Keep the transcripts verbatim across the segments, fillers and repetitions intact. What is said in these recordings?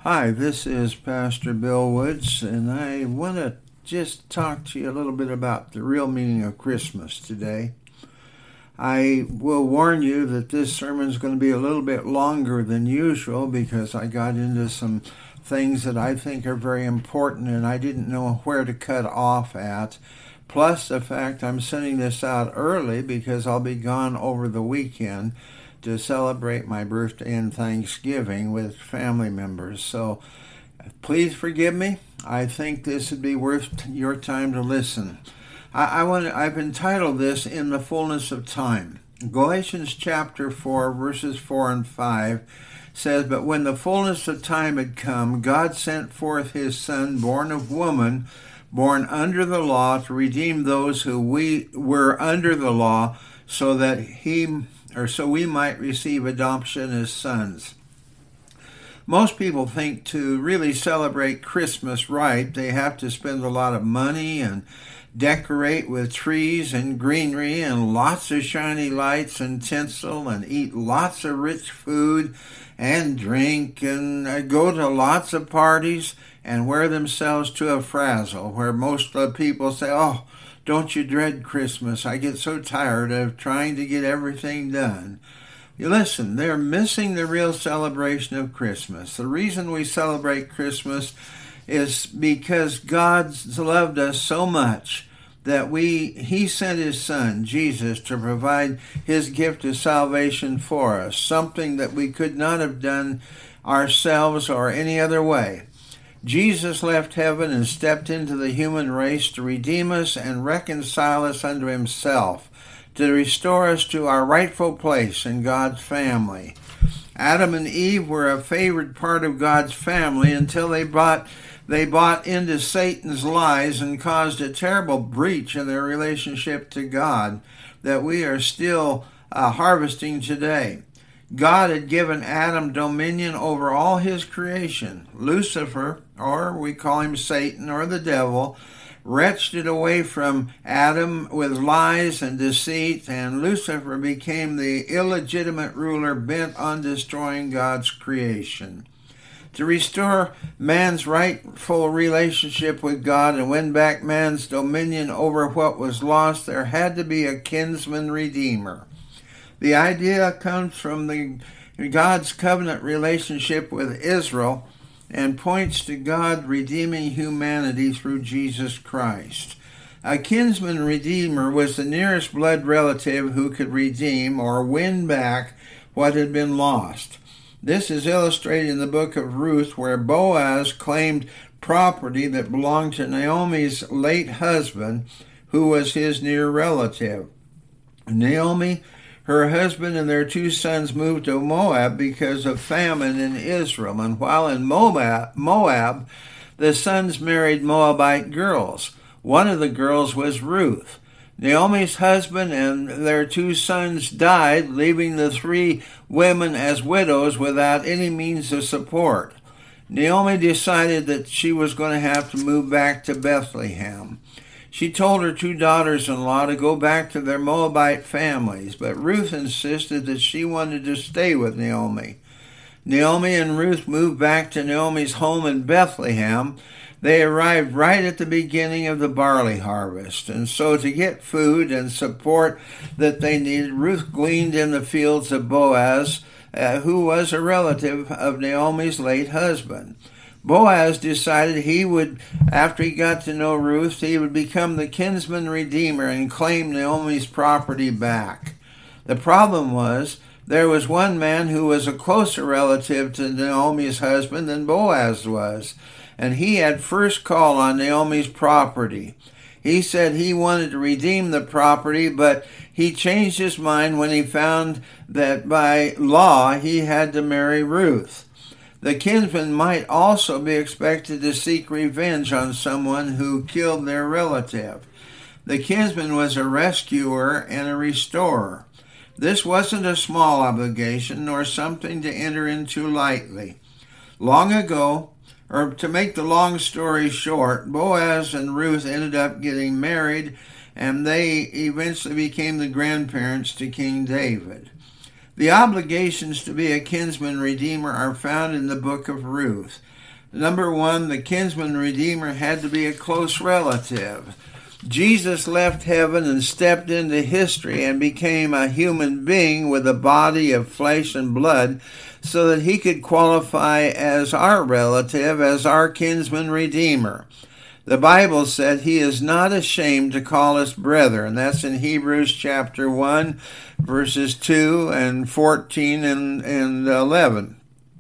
Hi, this is Pastor Bill Woods, and I want to just talk to you a little bit about the real meaning of Christmas today. I will warn you that this sermon is going to be a little bit longer than usual because I got into some things that I think are very important and I didn't know where to cut off at. Plus the fact I'm sending this out early because I'll be gone over the weekend to celebrate my birthday and Thanksgiving with family members. So please forgive me. I think this would be worth your time to listen. I, I want to, I've entitled this In the Fullness of Time. Galatians chapter four, verses four and five says, "But when the fullness of time had come, God sent forth his Son, born of woman, born under the law, to redeem those who we were under the law, so that he or so we might receive adoption as sons." Most people think to really celebrate Christmas right, they have to spend a lot of money and decorate with trees and greenery and lots of shiny lights and tinsel and eat lots of rich food and drink and uh, go to lots of parties and wear themselves to a frazzle, where most of the people say, "Oh, don't you dread Christmas? I get so tired of trying to get everything done." You listen, they're missing the real celebration of Christmas. The reason we celebrate Christmas is because God's loved us so much that we He sent His Son, Jesus, to provide His gift of salvation for us, something that we could not have done ourselves or any other way. Jesus left heaven and stepped into the human race to redeem us and reconcile us unto Himself, to restore us to our rightful place in God's family. Adam and Eve were a favored part of God's family until they bought, they bought into Satan's lies and caused a terrible breach in their relationship to God that we are still uh, harvesting today. God had given Adam dominion over all his creation. Lucifer, or we call him Satan or the devil, wrenched it away from Adam with lies and deceit, and Lucifer became the illegitimate ruler bent on destroying God's creation. To restore man's rightful relationship with God and win back man's dominion over what was lost, there had to be a kinsman redeemer. The idea comes from the God's covenant relationship with Israel and points to God redeeming humanity through Jesus Christ. A kinsman redeemer was the nearest blood relative who could redeem or win back what had been lost. This is illustrated in the book of Ruth, where Boaz claimed property that belonged to Naomi's late husband, who was his near relative. Naomi, her husband, and their two sons moved to Moab because of famine in Israel. And while in Moab, Moab, the sons married Moabite girls. One of the girls was Ruth. Naomi's husband and their two sons died, leaving the three women as widows without any means of support. Naomi decided that she was going to have to move back to Bethlehem. She told her two daughters-in-law to go back to their Moabite families, but Ruth insisted that she wanted to stay with Naomi. Naomi and Ruth moved back to Naomi's home in Bethlehem. They arrived right at the beginning of the barley harvest, and so to get food and support that they needed, Ruth gleaned in the fields of Boaz, uh, who was a relative of Naomi's late husband. Boaz decided he would, after he got to know Ruth, he would become the kinsman redeemer and claim Naomi's property back. The problem was, there was one man who was a closer relative to Naomi's husband than Boaz was, and he had first call on Naomi's property. He said he wanted to redeem the property, but he changed his mind when he found that by law he had to marry Ruth. The kinsman might also be expected to seek revenge on someone who killed their relative. The kinsman was a rescuer and a restorer. This wasn't a small obligation nor something to enter into lightly. Long ago, or to make the long story short, Boaz and Ruth ended up getting married, and they eventually became the grandparents to King David. The obligations to be a kinsman redeemer are found in the book of Ruth. Number one, the kinsman redeemer had to be a close relative. Jesus left heaven and stepped into history and became a human being with a body of flesh and blood so that he could qualify as our relative, as our kinsman redeemer. The Bible said he is not ashamed to call us brethren. That's in Hebrews chapter one, verses two and fourteen and, and eleven.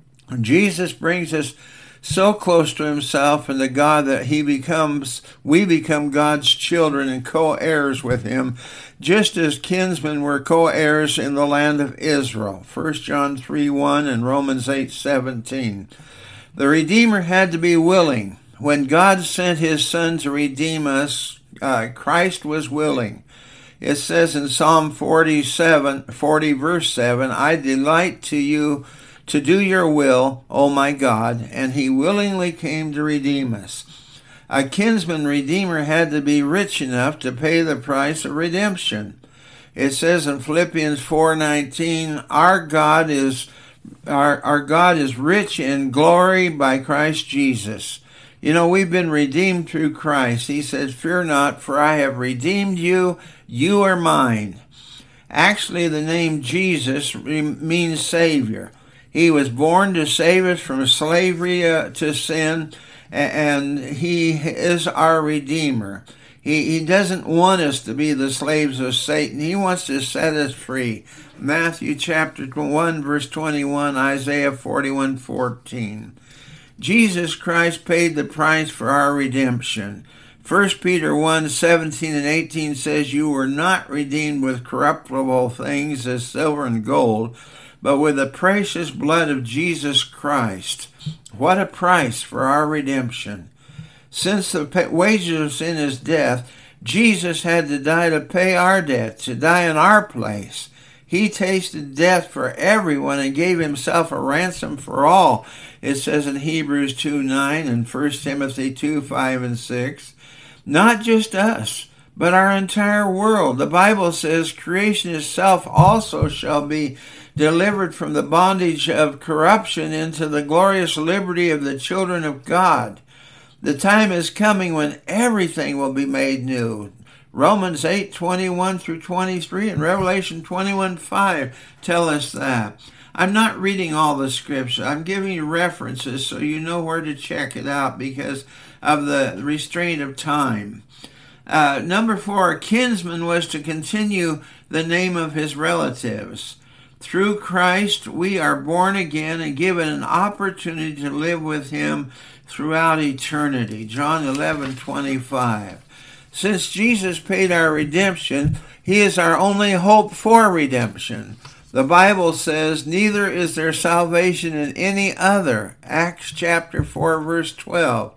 Jesus brings us so close to himself and to God that he becomes, we become God's children and co-heirs with him, just as kinsmen were co-heirs in the land of Israel. First John three one and Romans eight seventeen. The Redeemer had to be willing. When God sent his Son to redeem us, uh, Christ was willing. It says in Psalm forty-seven, forty verse seven, I delight to you to do your will, O my God, and he willingly came to redeem us. A kinsman redeemer had to be rich enough to pay the price of redemption. It says in Philippians four nineteen, our God is our, our God is rich in glory by Christ Jesus. You know, we've been redeemed through Christ. He says, fear not, for I have redeemed you. You are mine. Actually, the name Jesus means Savior. He was born to save us from slavery uh, to sin, and he is our Redeemer. He, he doesn't want us to be the slaves of Satan. He wants to set us free. Matthew chapter one, verse twenty-one, Isaiah forty-one fourteen. Jesus Christ paid the price for our redemption. First Peter one seventeen and eighteen says, you were not redeemed with corruptible things as silver and gold, but with the precious blood of Jesus Christ. What a price for our redemption. Since the wages of sin is death, Jesus had to die to pay our debt, to die in our place. He tasted death for everyone and gave himself a ransom for all. It says in Hebrews two nine and First Timothy two five and six. Not just us, but our entire world. The Bible says creation itself also shall be delivered from the bondage of corruption into the glorious liberty of the children of God. The time is coming when everything will be made new. Romans eight twenty-one through twenty-three and Revelation twenty-one five tell us that. I'm not reading all the scripture. I'm giving you references so you know where to check it out because of the restraint of time. Uh, number four, a kinsman was to continue the name of his relatives. Through Christ, we are born again and given an opportunity to live with him throughout eternity. John eleven twenty-five. Since Jesus paid our redemption, he is our only hope for redemption. The Bible says, neither is there salvation in any other. Acts chapter four, verse twelve.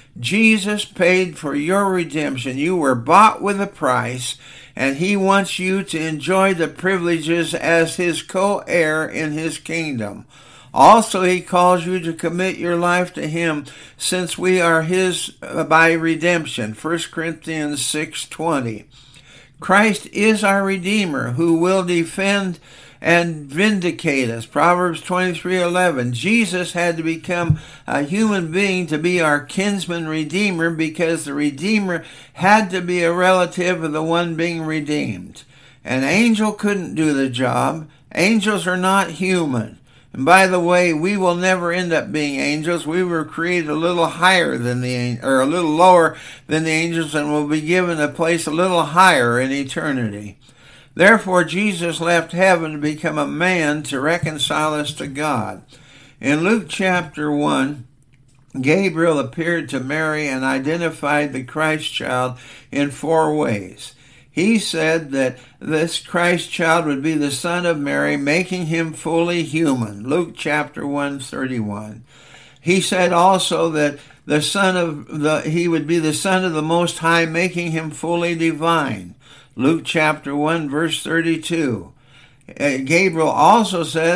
Jesus paid for your redemption. You were bought with a price, and he wants you to enjoy the privileges as his co-heir in his kingdom. Also, he calls you to commit your life to him since we are his by redemption. First Corinthians six twenty. Christ is our Redeemer who will defend and vindicate us. Proverbs twenty-three eleven. Jesus had to become a human being to be our kinsman redeemer because the Redeemer had to be a relative of the one being redeemed. An angel couldn't do the job. Angels are not human. And by the way, we will never end up being angels. We were created a little higher than the, or a little lower than the angels, and will be given a place a little higher in eternity. Therefore, Jesus left heaven to become a man to reconcile us to God. In Luke chapter one, Gabriel appeared to Mary and identified the Christ child in four ways. He said that this Christ child would be the son of Mary, making him fully human. Luke chapter one thirty-one. He said also that the son of the he would be the son of the Most High, making him fully divine. Luke chapter one verse thirty-two. Gabriel also said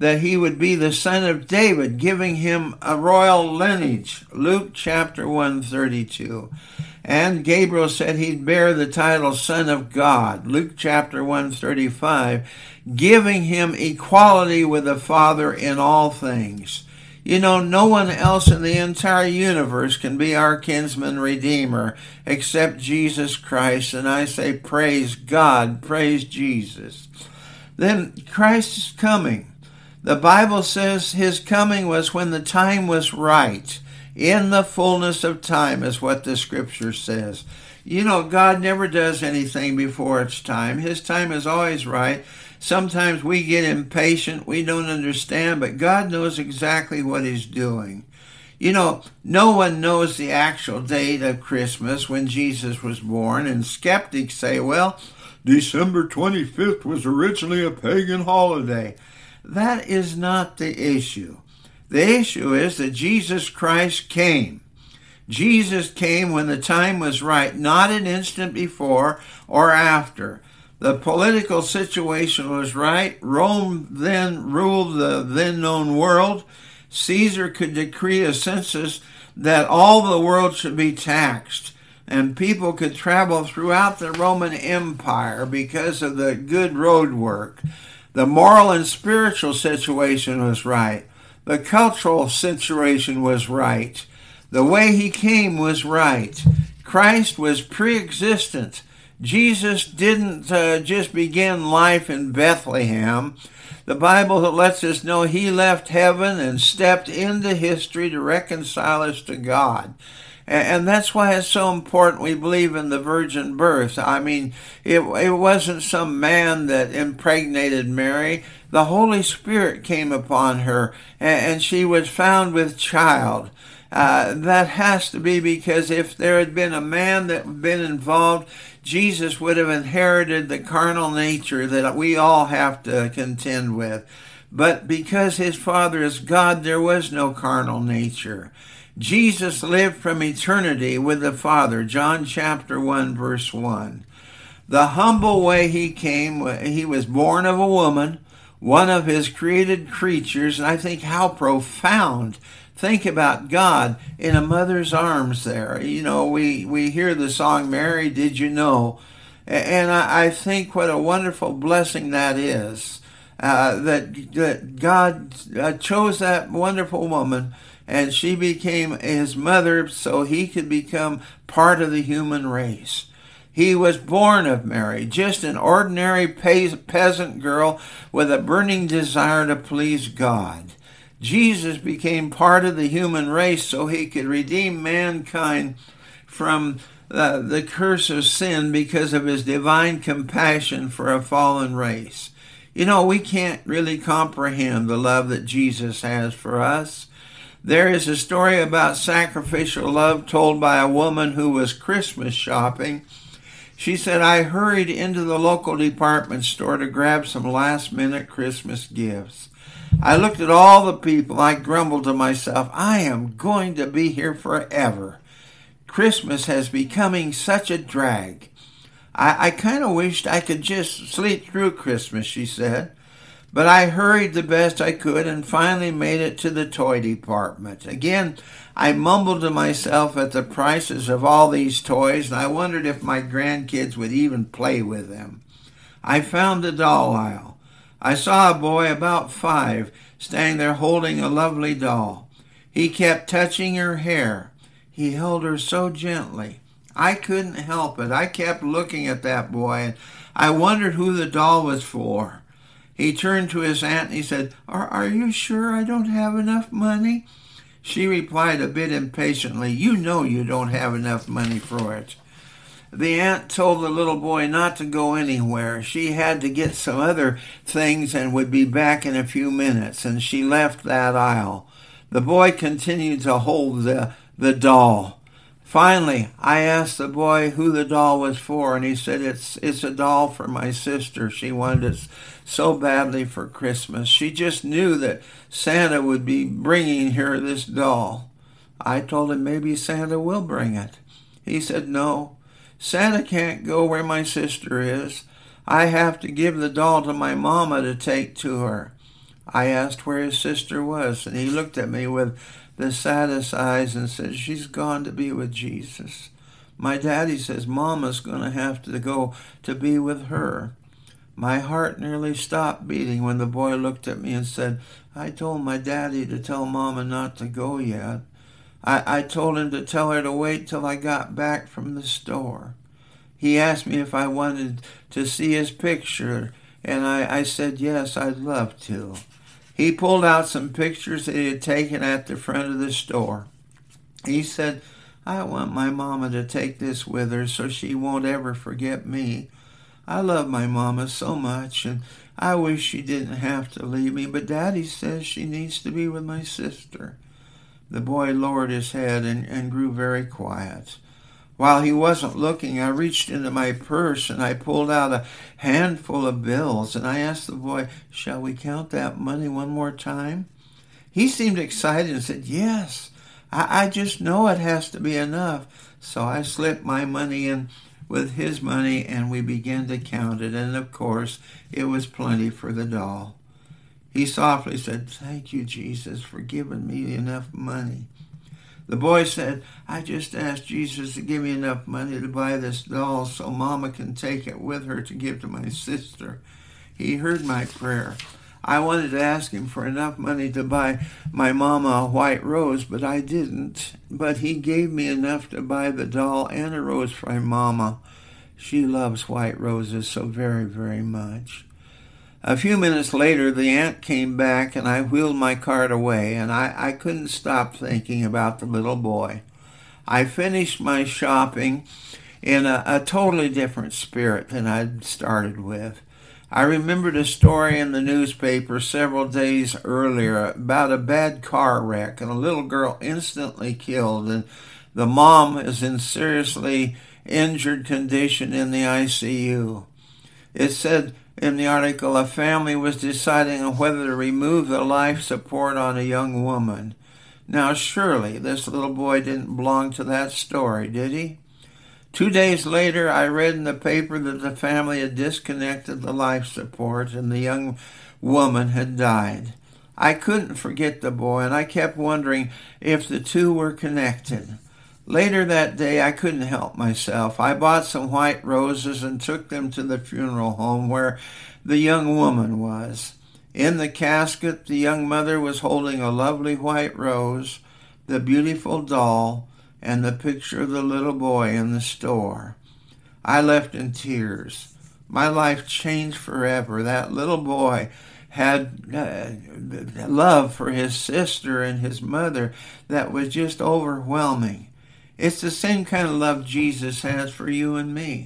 that he would be the son of David, giving him a royal lineage. Luke chapter one thirty-two. And Gabriel said he'd bear the title Son of God. Luke chapter one thirty-five, giving him equality with the Father in all things. You know, no one else in the entire universe can be our kinsman redeemer except Jesus Christ. And I say, praise God, praise Jesus. Then Christ is coming. The Bible says his coming was when the time was right. In the fullness of time is what the scripture says. You know, God never does anything before its time. His time is always right. Sometimes we get impatient, we don't understand, but God knows exactly what he's doing. You know, no one knows the actual date of Christmas when Jesus was born, and skeptics say, well, December twenty-fifth was originally a pagan holiday. That is not the issue. The issue is that Jesus Christ came. Jesus came when the time was right, not an instant before or after. The political situation was right. Rome then ruled the then known world. Caesar could decree a census that all the world should be taxed, and people could travel throughout the Roman Empire because of the good road work. The moral and spiritual situation was right. The cultural situation was right. The way he came was right. Christ was pre-existent. Jesus didn't uh, just begin life in Bethlehem. The Bible lets us know he left heaven and stepped into history to reconcile us to God. And that's why it's so important we believe in the virgin birth. I mean, it, it wasn't some man that impregnated Mary. The Holy Spirit came upon her, and she was found with child. Uh, that has to be because if there had been a man that had been involved, Jesus would have inherited the carnal nature that we all have to contend with. But because his Father is God, there was no carnal nature. Jesus lived from eternity with the Father, John chapter one, verse one. The humble way he came, he was born of a woman, one of his created creatures, and I think how profound. Think about God in a mother's arms there. You know, we, we hear the song, Mary, Did You Know? And I, I think what a wonderful blessing that is, uh, that, that God uh, chose that wonderful woman, and she became his mother so he could become part of the human race. He was born of Mary, just an ordinary peasant girl with a burning desire to please God. Jesus became part of the human race so he could redeem mankind from uh, the curse of sin because of his divine compassion for a fallen race. You know, we can't really comprehend the love that Jesus has for us. There is a story about sacrificial love told by a woman who was Christmas shopping. She said, I hurried into the local department store to grab some last-minute Christmas gifts. I looked at all the people. I grumbled to myself, I am going to be here forever. Christmas has becoming such a drag. I, I kind of wished I could just sleep through Christmas, she said. But I hurried the best I could and finally made it to the toy department. Again, I mumbled to myself at the prices of all these toys, and I wondered if my grandkids would even play with them. I found the doll aisle. I saw a boy about five standing there holding a lovely doll. He kept touching her hair. He held her so gently. I couldn't help it. I kept looking at that boy, and I wondered who the doll was for. He turned to his aunt and he said, are, are you sure I don't have enough money? She replied a bit impatiently, you know you don't have enough money for it. The aunt told the little boy not to go anywhere. She had to get some other things and would be back in a few minutes, and she left that aisle. The boy continued to hold the, the doll. Finally, I asked the boy who the doll was for, and he said, it's it's a doll for my sister. She wanted it so badly for Christmas. She just knew that Santa would be bringing her this doll. I told him maybe Santa will bring it. He said, no, Santa can't go where my sister is. I have to give the doll to my mama to take to her. I asked where his sister was, and he looked at me with the saddest eyes and said, she's gone to be with Jesus. My daddy says Mama's going to have to go to be with her. My heart nearly stopped beating when the boy looked at me and said, I told my daddy to tell Mama not to go yet. I, I told him to tell her to wait till I got back from the store. He asked me if I wanted to see his picture, and I, I said yes, I'd love to. He pulled out some pictures that he had taken at the front of the store. He said, I want my Mama to take this with her so she won't ever forget me. I love my Mama so much, and I wish she didn't have to leave me, but Daddy says she needs to be with my sister. The boy lowered his head and, and grew very quiet. While he wasn't looking, I reached into my purse and I pulled out a handful of bills, and I asked the boy, shall we count that money one more time? He seemed excited and said, yes, I, I just know it has to be enough. So I slipped my money in with his money, and we began to count it, and of course, it was plenty for the doll. He softly said, thank you, Jesus, for giving me enough money. The boy said, I just asked Jesus to give me enough money to buy this doll so Mama can take it with her to give to my sister. He heard my prayer. I wanted to ask him for enough money to buy my Mama a white rose, but I didn't. But he gave me enough to buy the doll and a rose for my Mama. She loves white roses so very, very much. A few minutes later, the aunt came back, and I wheeled my cart away, and I, I couldn't stop thinking about the little boy. I finished my shopping in a, a totally different spirit than I'd started with. I remembered a story in the newspaper several days earlier about a bad car wreck and a little girl instantly killed, and the mom is in seriously injured condition in the I C U. It said in the article a family was deciding on whether to remove the life support on a young woman. Now surely this little boy didn't belong to that story, did he? Two days later, I read in the paper that the family had disconnected the life support and the young woman had died. I couldn't forget the boy, and I kept wondering if the two were connected. Later that day, I couldn't help myself. I bought some white roses and took them to the funeral home where the young woman was. In the casket, the young mother was holding a lovely white rose, the beautiful doll, and the picture of the little boy in the store. I left in tears. My life changed forever. That little boy had uh, love for his sister and his mother that was just overwhelming. It's the same kind of love Jesus has for you and me.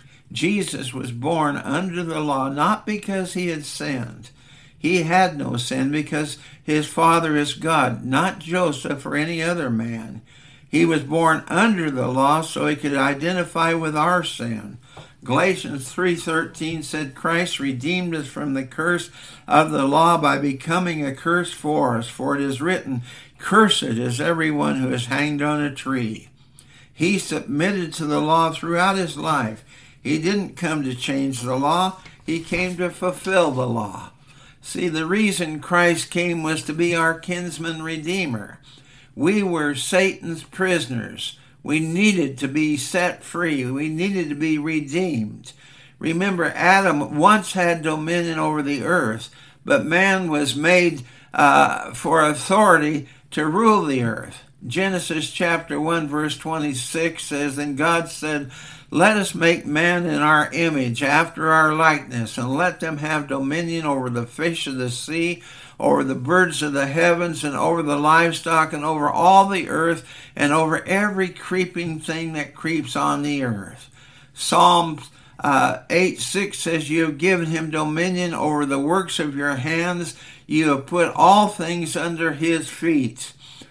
Jesus was born under the law, not because he had sinned. He had no sin because his father is God, not Joseph or any other man. He was born under the law so he could identify with our sin. Galatians three thirteen said Christ redeemed us from the curse of the law by becoming a curse for us. For it is written, cursed is everyone who is hanged on a tree. He submitted to the law throughout his life. He didn't come to change the law. He came to fulfill the law. See, the reason Christ came was to be our kinsman redeemer. We were Satan's prisoners. We needed to be set free. We needed to be redeemed. Remember, Adam once had dominion over the earth, but man was made uh, for authority to rule the earth. Genesis chapter one, verse twenty-six says, and God said, let us make man in our image, after our likeness, and let them have dominion over the fish of the sea, over the birds of the heavens, and over the livestock, and over all the earth, and over every creeping thing that creeps on the earth. Psalm uh, eight six says, you have given him dominion over the works of your hands. You have put all things under his feet.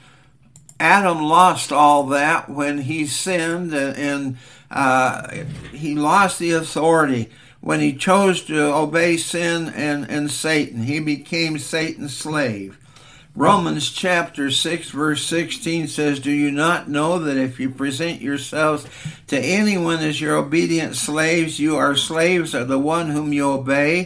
Adam lost all that when he sinned, and, and uh, he lost the authority. When he chose to obey sin and, and Satan, he became Satan's slave. Romans chapter six, verse sixteen says, do you not know that if you present yourselves to anyone as your obedient slaves, you are slaves of the one whom you obey,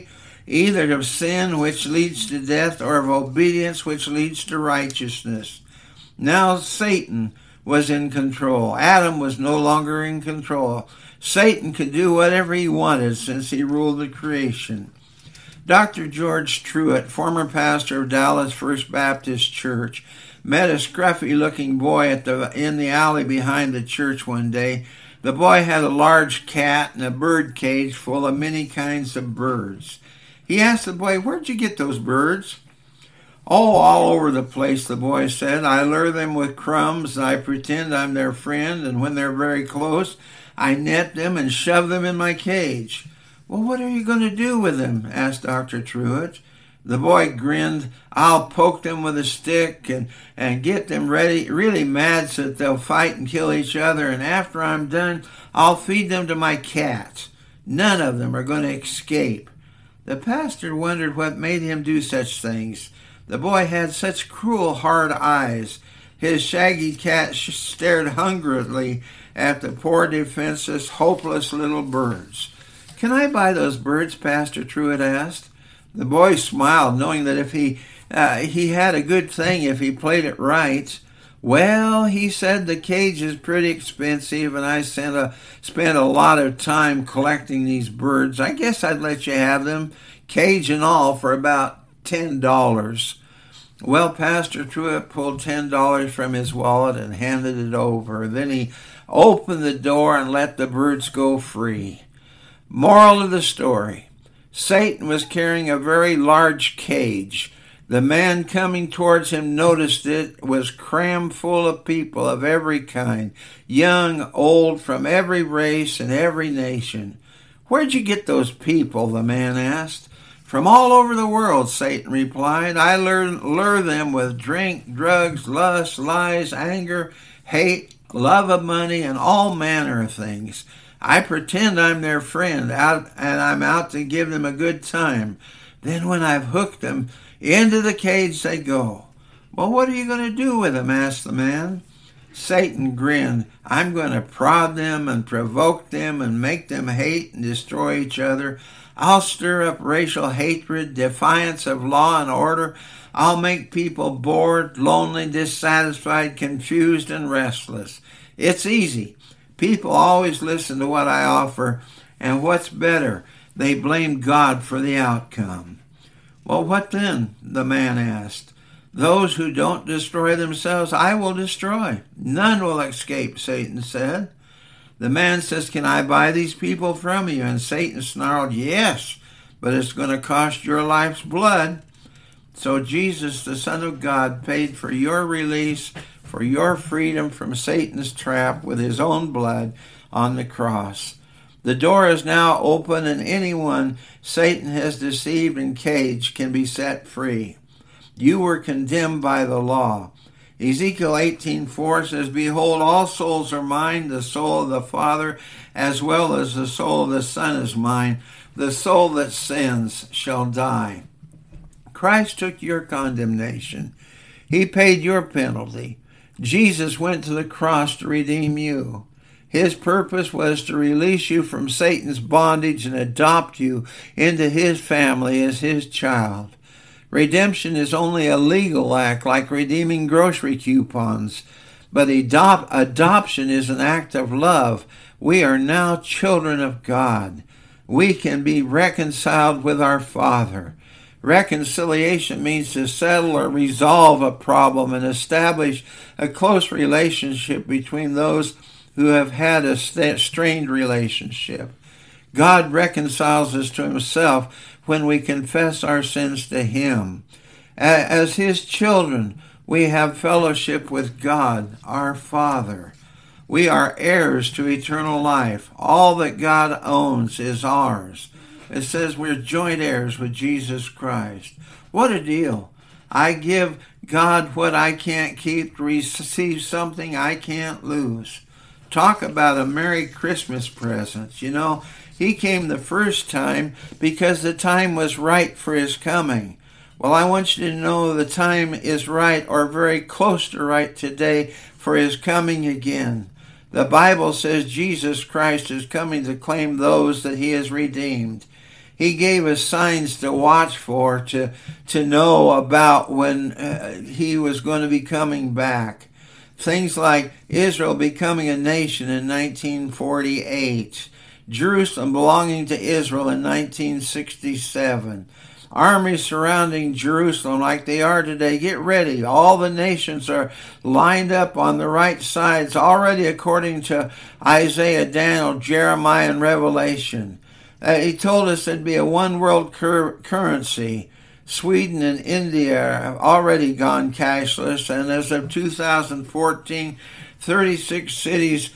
either of sin, which leads to death, or of obedience, which leads to righteousness. Now Satan was in control. Adam was no longer in control. Satan could do whatever he wanted since he ruled the creation. Doctor George Truett, former pastor of Dallas First Baptist Church, met a scruffy-looking boy at the in the alley behind the church one day. The boy had a large cat and a bird cage full of many kinds of birds. He asked the boy, "Where'd you get those birds?" "Oh, all over the place," the boy said. "I lure them with crumbs, and I pretend I'm their friend, and when they're very close, I net them and shove them in my cage." "Well, what are you going to do with them?" asked Doctor Truett. The boy grinned. "I'll poke them with a stick and, and get them ready, really mad so that they'll fight and kill each other, and after I'm done, I'll feed them to my cats. None of them are going to escape." The pastor wondered what made him do such things. The boy had such cruel, hard eyes. His shaggy cat stared hungrily at the poor, defenseless, hopeless little birds. "Can I buy those birds?" Pastor Truett asked. The boy smiled, knowing that if he uh, he had a good thing if he played it right. "Well," he said, "the cage is pretty expensive, and I sent a, spent a lot of time collecting these birds. I guess I'd let you have them, cage and all, for about ten dollars. Well, Pastor Truett pulled ten dollars from his wallet and handed it over. Then he opened the door and let the birds go free. Moral of the story: Satan was carrying a very large cage. The man coming towards him noticed it was crammed full of people of every kind, young, old, from every race and every nation. "Where'd you get those people?" the man asked. "From all over the world," Satan replied. "I lure, lure them with drink, drugs, lust, lies, anger, hate, love of money, and all manner of things. I pretend I'm their friend, out, and I'm out to give them a good time. Then when I've hooked them, into the cage they go." "Well, what are you going to do with them?" asked the man. Satan grinned. "I'm going to prod them and provoke them and make them hate and destroy each other. I'll stir up racial hatred, defiance of law and order. I'll make people bored, lonely, dissatisfied, confused, and restless. It's easy. People always listen to what I offer, and what's better, they blame God for the outcome." "Well, what then?" the man asked. "Those who don't destroy themselves, I will destroy. None will escape," Satan said. The man says, "Can I buy these people from you?" And Satan snarled, "Yes, but it's going to cost your life's blood." So Jesus, the Son of God, paid for your release, for your freedom from Satan's trap with his own blood on the cross. The door is now open, and anyone Satan has deceived and caged can be set free. You were condemned by the law. Ezekiel eighteen four says, "Behold, all souls are mine, the soul of the Father as well as the soul of the Son is mine. The soul that sins shall die." Christ took your condemnation. He paid your penalty. Jesus went to the cross to redeem you. His purpose was to release you from Satan's bondage and adopt you into his family as his child. Redemption is only a legal act, like redeeming grocery coupons. But adop- adoption is an act of love. We are now children of God. We can be reconciled with our Father. Reconciliation means to settle or resolve a problem and establish a close relationship between those who have had a strained relationship. God reconciles us to himself when we confess our sins to him. As his children, we have fellowship with God, our Father. We are heirs to eternal life. All that God owns is ours. It says we're joint heirs with Jesus Christ. What a deal. I give God what I can't keep to receive something I can't lose. Talk about a Merry Christmas present. You know, he came the first time because the time was right for his coming. Well, I want you to know the time is right, or very close to right today, for his coming again. The Bible says Jesus Christ is coming to claim those that he has redeemed. He gave us signs to watch for, to, to know about when uh, he was going to be coming back. Things like Israel becoming a nation in nineteen forty-eight, Jerusalem belonging to Israel in nineteen sixty-seven, armies surrounding Jerusalem like they are today. Get ready. All the nations are lined up on the right sides already according to Isaiah, Daniel, Jeremiah, and Revelation. Uh, he told us there'd be a one world cur- currency. Sweden and India have already gone cashless, and as of two thousand fourteen, thirty-six cities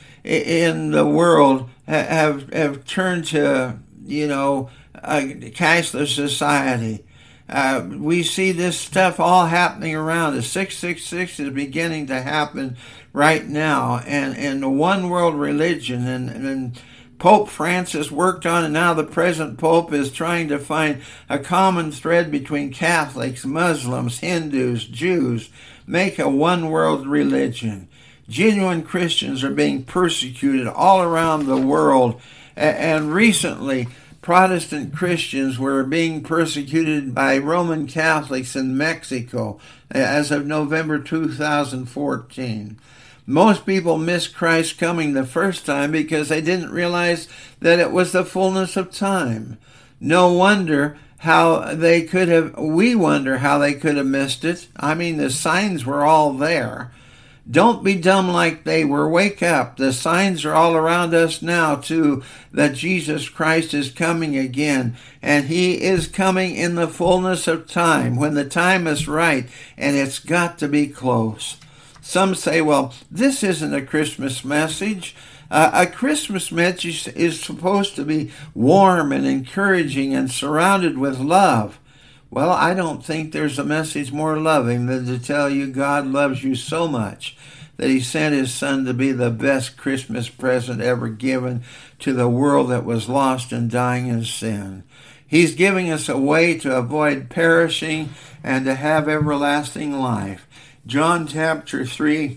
in the world have have turned to, you know, a cashless society. Uh, we see this stuff all happening around us. six six six is beginning to happen right now, and, and the one world religion, and, and Pope Francis worked on, and now the present Pope is trying to find a common thread between Catholics, Muslims, Hindus, Jews, make a one world religion. Genuine Christians are being persecuted all around the world, and recently Protestant Christians were being persecuted by Roman Catholics in Mexico as of November two thousand fourteen. Most people missed Christ coming the first time because they didn't realize that it was the fullness of time. No wonder how they could have, we wonder how they could have missed it. I mean, the signs were all there. Don't be dumb like they were. Wake up. The signs are all around us now, too, that Jesus Christ is coming again. And he is coming in the fullness of time, when the time is right, and it's got to be close. Some say, well, this isn't a Christmas message. Uh, a Christmas message is supposed to be warm and encouraging and surrounded with love. Well, I don't think there's a message more loving than to tell you God loves you so much that he sent his son to be the best Christmas present ever given to the world that was lost and dying in sin. He's giving us a way to avoid perishing and to have everlasting life. John chapter three,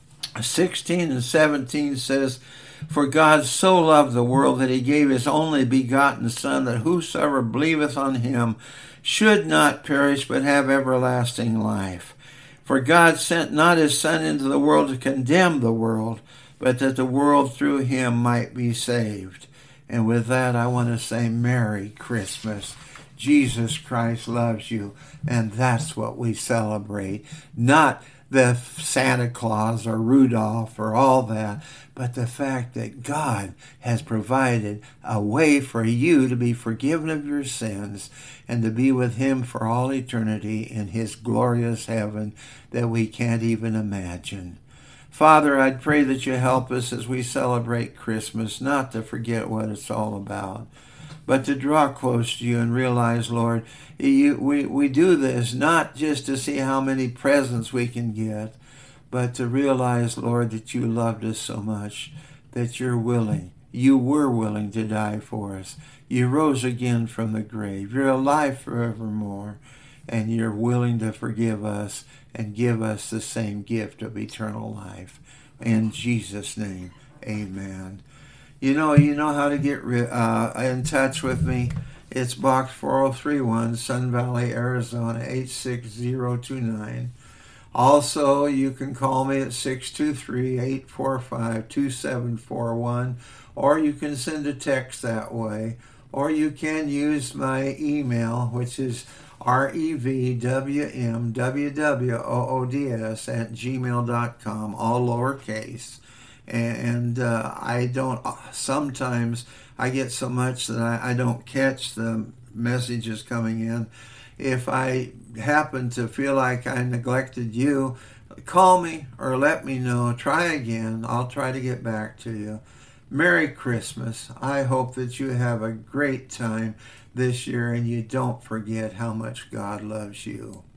sixteen and seventeen says, "For God so loved the world that he gave his only begotten Son, that whosoever believeth on him should not perish but have everlasting life. For God sent not his Son into the world to condemn the world, but that the world through him might be saved." And with that, I want to say Merry Christmas. Jesus Christ loves you, and that's what we celebrate. Not the Santa Claus or Rudolph or all that, but the fact that God has provided a way for you to be forgiven of your sins and to be with him for all eternity in his glorious heaven that we can't even imagine. Father, I'd pray that you help us as we celebrate Christmas, not to forget what it's all about, but to draw close to you and realize, Lord, you, we, we do this not just to see how many presents we can get, but to realize, Lord, that you loved us so much, that you're willing, you were willing to die for us. You rose again from the grave. You're alive forevermore, and you're willing to forgive us and give us the same gift of eternal life. In Jesus' name, amen. You know, you know how to get uh, in touch with me. It's box four oh three one, Sun Valley, Arizona, eight six zero two nine. Also, you can call me at six two three, eight four five, two seven four one, or you can send a text that way, or you can use my email, which is R E V W M W W O O D S at gmail dot com, all lowercase. And uh, I don't, sometimes I get so much that I, I don't catch the messages coming in. If I happen to feel like I neglected you, call me or let me know. Try again. I'll try to get back to you. Merry Christmas. I hope that you have a great time this year and you don't forget how much God loves you.